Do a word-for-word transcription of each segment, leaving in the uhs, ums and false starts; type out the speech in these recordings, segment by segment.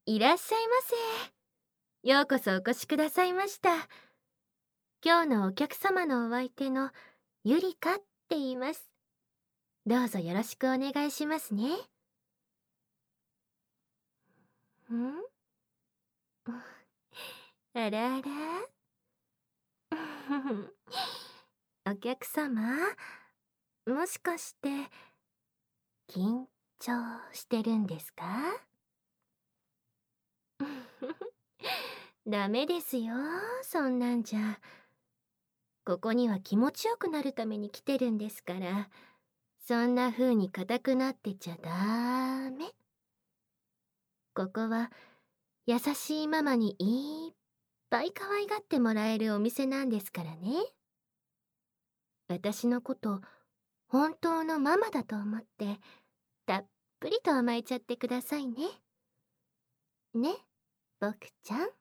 いらっしゃいませ。ようこそお越しくださいました。今日のお客様のお相手のゆりかって言います。どうぞよろしくお願いしますね。んあらあらお客様、もしかして緊張してるんですか？ダメですよ、そんなんじゃ。ここには気持ちよくなるために来てるんですから、そんな風に硬くなってちゃダメ。ここは優しいママにいっぱい可愛がってもらえるお店なんですからね。私のこと本当のママだと思ってたっぷりと甘えちゃってくださいね。ね、僕ちゃん。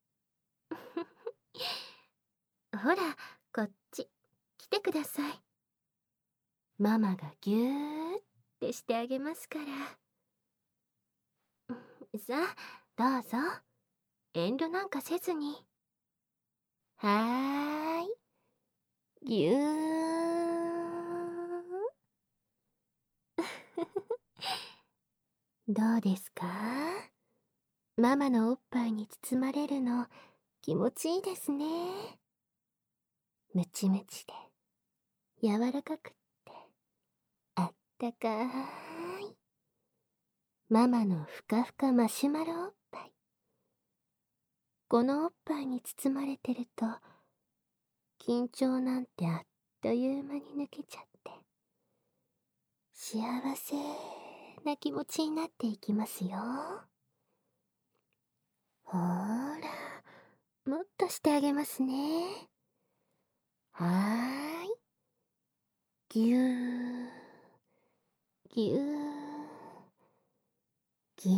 ほら、こっち来てください。ママがぎゅーってしてあげますから。さあ、どうぞ。遠慮なんかせずに。はーい。ぎゅー。どうですか？ママのおっぱいに包まれるの気持ちいいですね。ムチムチで柔らかくってあったかーいママのふかふかマシュマロおっぱい。このおっぱいに包まれてると緊張なんてあっという間に抜けちゃって幸せな気持ちになっていきますよ。ほーら、もっとしてあげますね。はーい。ぎゅーぎゅーぎゅ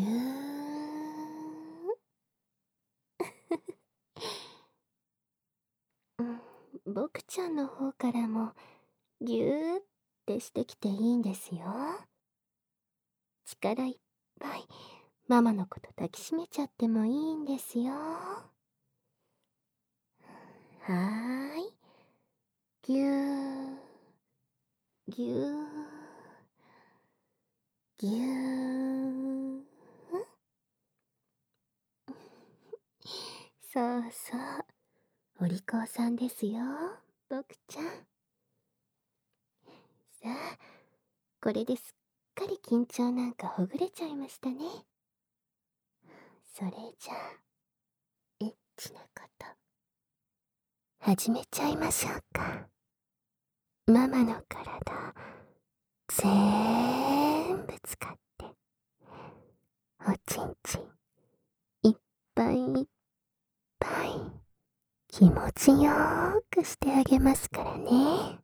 ーうん、僕ちゃんの方からもぎゅーってしてきていいんですよ。力いっぱいママのこと抱きしめちゃってもいいんですよ。はーい。ぎゅーぎゅーぎゅーそうそう、お利口さんですよ、僕ちゃん。さあ、これですっかり緊張なんかほぐれちゃいましたね。それじゃあエッチなこと始めちゃいましょうか。ママの体ぜーんぶ使っておちんちんいっぱいいっぱい気持ちよーくしてあげますからね。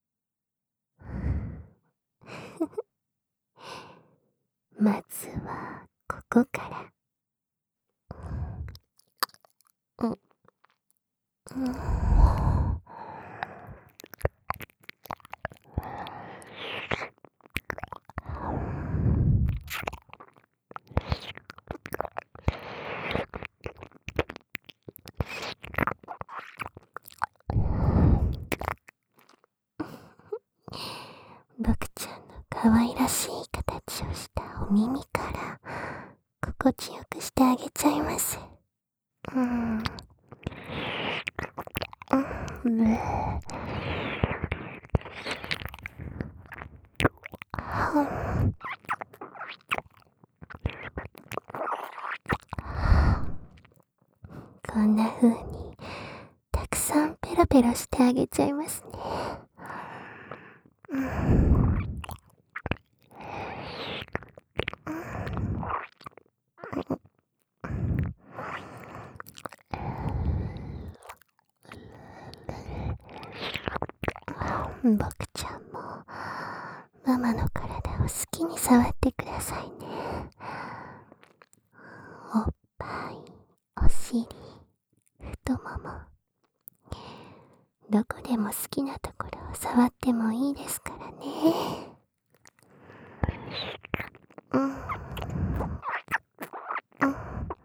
まずはここから。うん、うん、僕ちゃんの可愛らしい形をしたお耳から心地よくしてあげちゃいます。うん、うん、こんな風にたくさんペロペロしてあげちゃいますね。うん、僕ちゃんもママの体を好きに触ってくださいね。おっぱい、お尻、太もも、どこでも好きなところを触ってもいいですからね。うん、うん、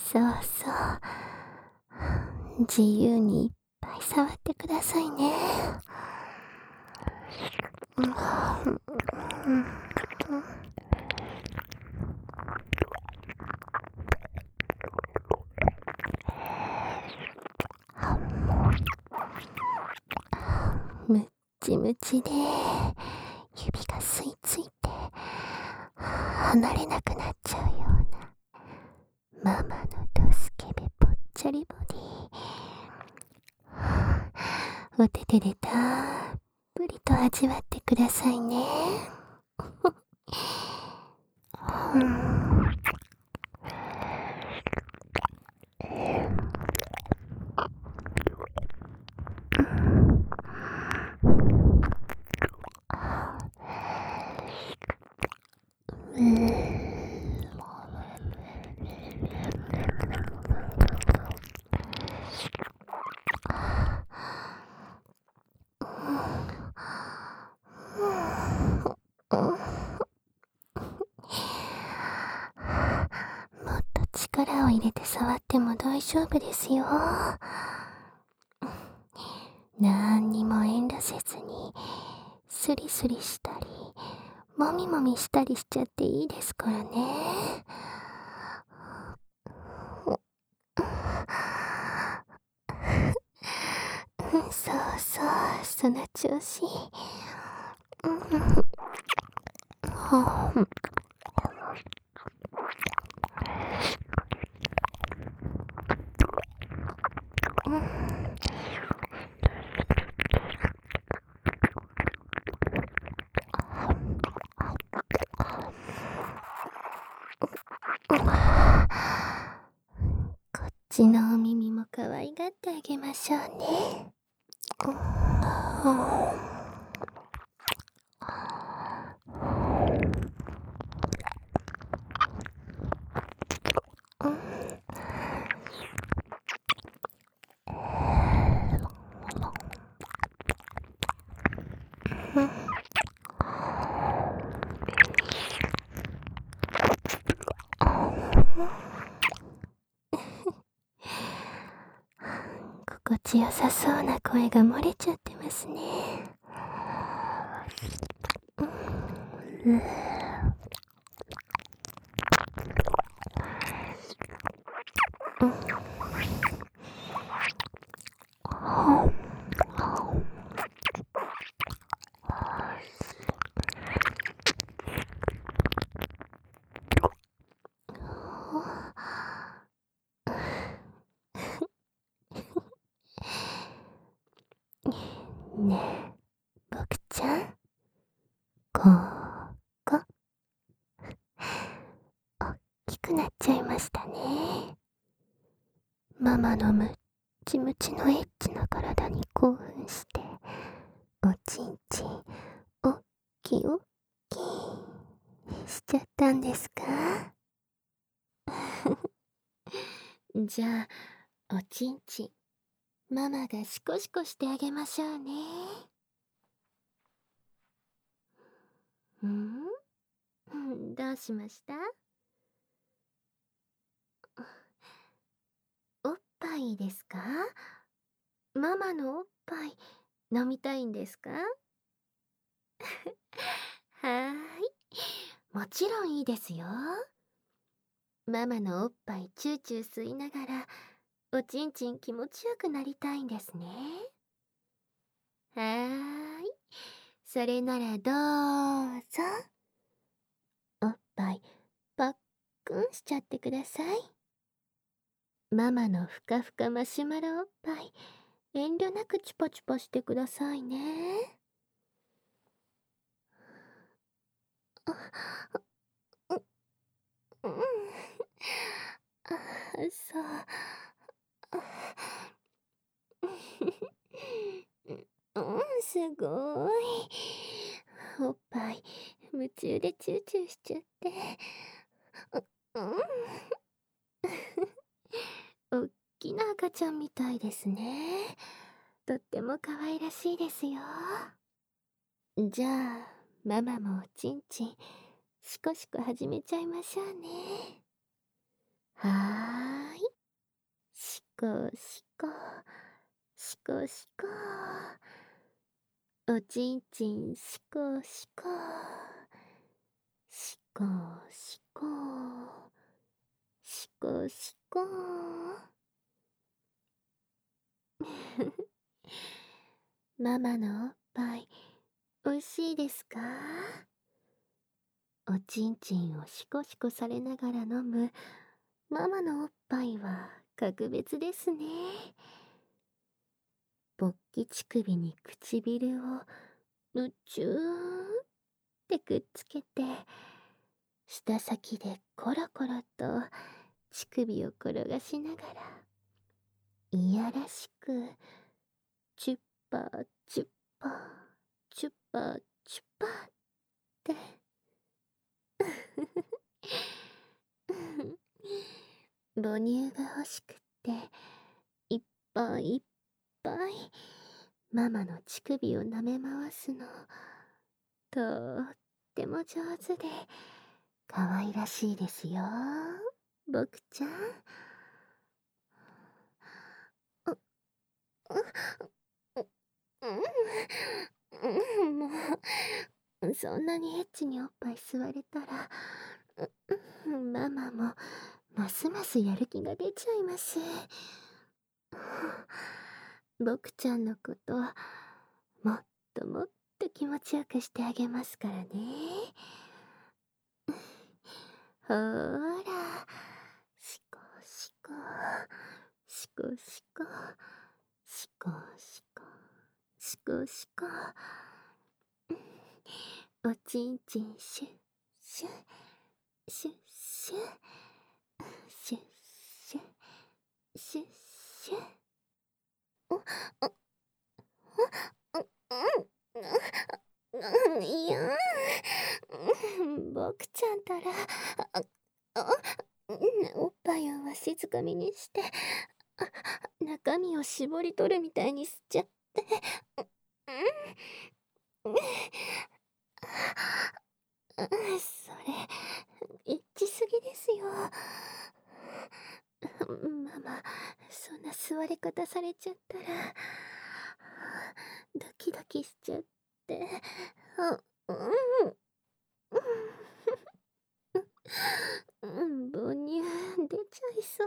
そうそう。自由にいっぱい触ってくださいね。むっちむちで指が吸い付いて離れなくなっちゃうようなママのドスケベぽっちゃりボディ、お手手でたっぷりと味わってくださいね。もっと力を入れて触っても大丈夫ですよ。なんにも遠慮せずにスリスリしたりもみもみしたりしちゃっていいですからね。そうそう、その調子。こっちのお耳も可愛がってあげましょうね。心地よさそうな声が漏れちゃってますね。ねえ、僕ちゃん、ここ、おっきくなっちゃいましたね。ママのむっちむちのエッチな体に興奮して、おちんちん、おっきおっきしちゃったんですか？じゃあ、おちんちん、ママがシコシコしてあげましょうね。ん？どうしました？おっぱいですか？ママのおっぱい飲みたいんですか？はーい。もちろんいいですよ。ママのおっぱいチューチュー吸いながら、おちんちん気持ちよくなりたいんですね。はーい。それならどうぞ。おっぱいパックンしちゃってください。ママのふかふかマシュマロおっぱい、遠慮なくチュパチュパしてくださいね。うん、あ、そう。うん、すごい。おっぱい、夢中でチューチューしちゃって。う、うん。おっきな赤ちゃんみたいですね。とっても可愛らしいですよ。じゃあ、ママもおちんちん、シコシコ始めちゃいましょうね。 はーい。しこしこ、しこしこ。おちんちんしこしこ、しこしこ、しこしこ。ママのおっぱい、おいしいですか？おちんちんをシコシコされながら飲むママのおっぱいは格別ですね。勃起乳首に唇をむちゅーってくっつけて、舌先でコロコロと乳首を転がしながら、いやらしく、チュッパーチュッパー、チュッパーチュッパーって。母乳が欲しくって、いっぱいいっぱい、ママの乳首を舐め回すの、とっても上手で、可愛らしいですよ、僕ちゃん。うん、もう、そんなにエッチにおっぱい吸われたら、ママも、ますますやる気が出ちゃいます。僕ちゃんのこと、もっともっと気持ちよくしてあげますからね。ほーら、しこしこ、しこしこ、しこしこ、しこしこ。おちんちんシュッシュッシュッシュッシュッシュッシュッシュッ。お、お、お、うん、うん、いや、僕ちゃんたら、あ、あ、おっぱいをわしづかみにして、中身を絞り取るみたいに吸っちゃって、うん、それ、エッチすぎですよ。ママ、そんな吸われ方されちゃったら、ドキドキしちゃって、あ、うん、うん、母乳出ちゃいそう。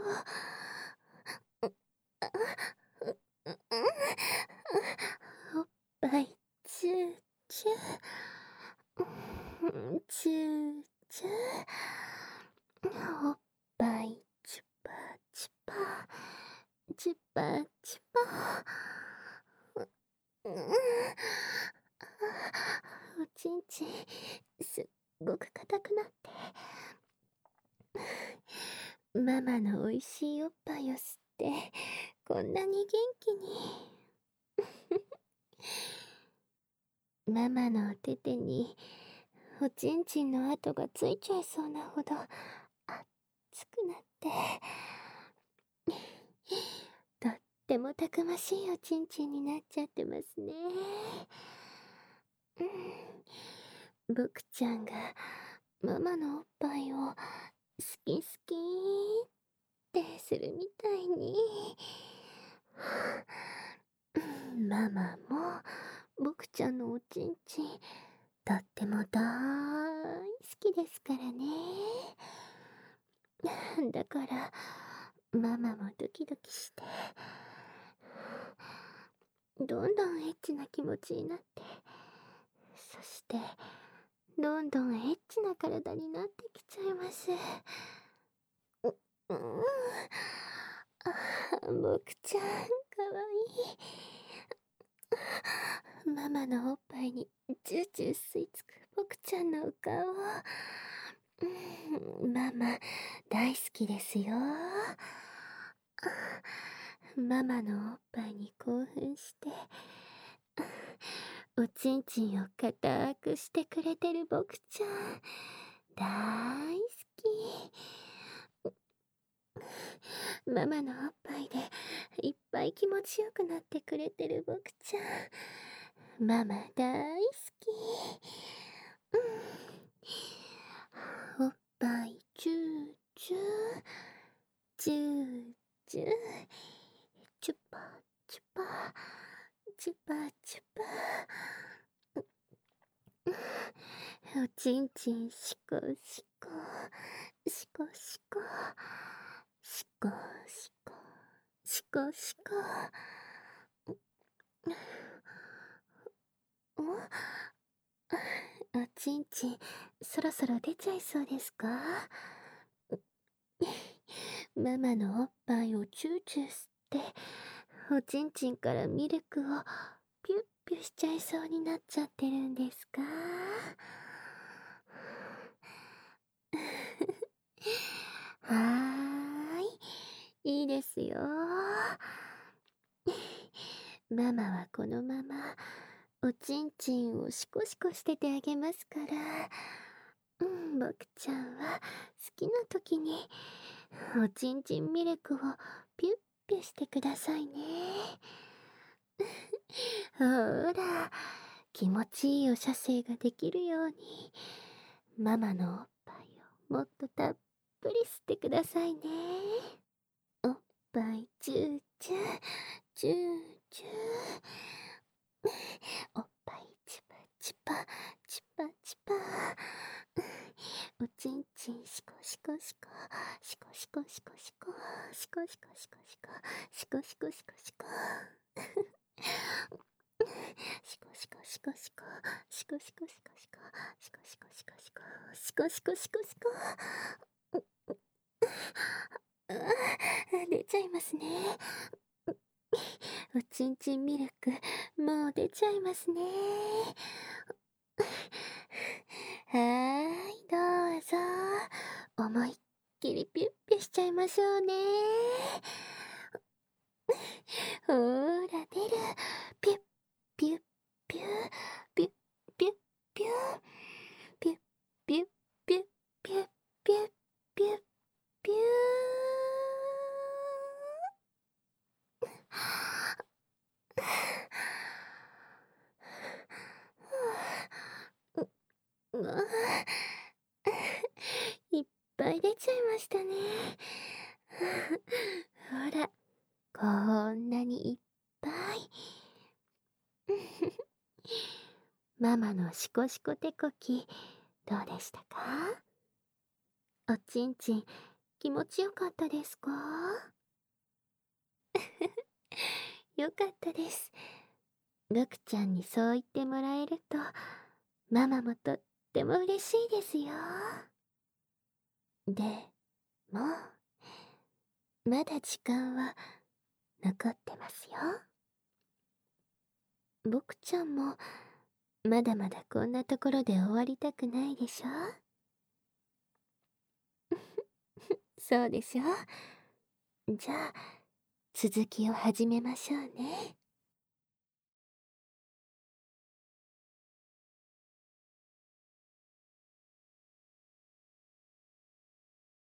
おっぱい、チューチュー、チューチュー、おっぱい、チュパチュパ、チュパチュパ。うん、おちんちん、すっごく硬くなって。ママのおいしいおっぱいを吸って、こんなに元気に。ママのお手手に、おちんちんの跡がついちゃいそうなほど、熱くなって。とってもたくましいおちんちんになっちゃってますね。うん、僕ちゃんがママのおっぱいを好き好きってするみたいに。ママも僕ちゃんのおちんちんとっても大好きですからね。だからママもドキドキして、どんどんエッチな気持ちになって、そしてどんどんエッチな体になってきちゃいます。う、うん、あ、僕ちゃんかわいい。ママのおっぱいにジュージュー吸い付く僕ちゃんのお顔、うん、ママ大好きですよ。ママのおっぱいに興奮して、おちんちんを固くしてくれてる僕ちゃん大好き。ママのおっぱいでいっぱい気持ちよくなってくれてる僕ちゃんママ大好き。うん、おっぱいチューチュー、 チューチュー、チュパチュパ、チュパチュパ。おちんちんしこしこ、しこしこ、しこしこ、しこしこ。おおちんちん、そろそろ出ちゃいそうですか？ママのおっぱいをチューチュー吸って、おちんちんからミルクをピュッピュしちゃいそうになっちゃってるんですか？はーい、いいですよ。ママはこのままおちんちんをシコシコしててあげますから、うん、僕ちゃんは好きな時におちんちんミルクをピュッピュしてくださいね。ほーら、気持ちいいお射精ができるように、ママのおっぱいをもっとたっぷり吸ってくださいね。おっぱいチューチュー、チューチュー。おっぱいチパチパ、チパチパ。おちんちんシコシコシコ、シコシコシコシコ、シコシコシコシコ、シコシコシコシコ。シコシコシコシコ、シコシコシコシコ、シコシコシコシコ、シコシコシコシコ。あー、出ちゃいますね。おちんちんミルク、もう出ちゃいますね。はーい、どうぞ。思いっきりピュッピュしちゃいましょうね。ほーら、出る。ピュッピュッピュー、ピュッピュッピュー、ピュッピュッピュッピュッピュッピュッピュー。うわいっぱい出ちゃいましたね。ほら、こんなにいっぱい。ママのシコシコ手こき、どうでしたか？おちんちん、気持ちよかったですか？よかったです。ぐくちゃんにそう言ってもらえると、ママもとっても嬉しいですよ。でも、まだ時間は残ってますよ。僕ちゃんも、まだまだこんなところで終わりたくないでしょ？そうでしょ？じゃあ、続きを始めましょうね。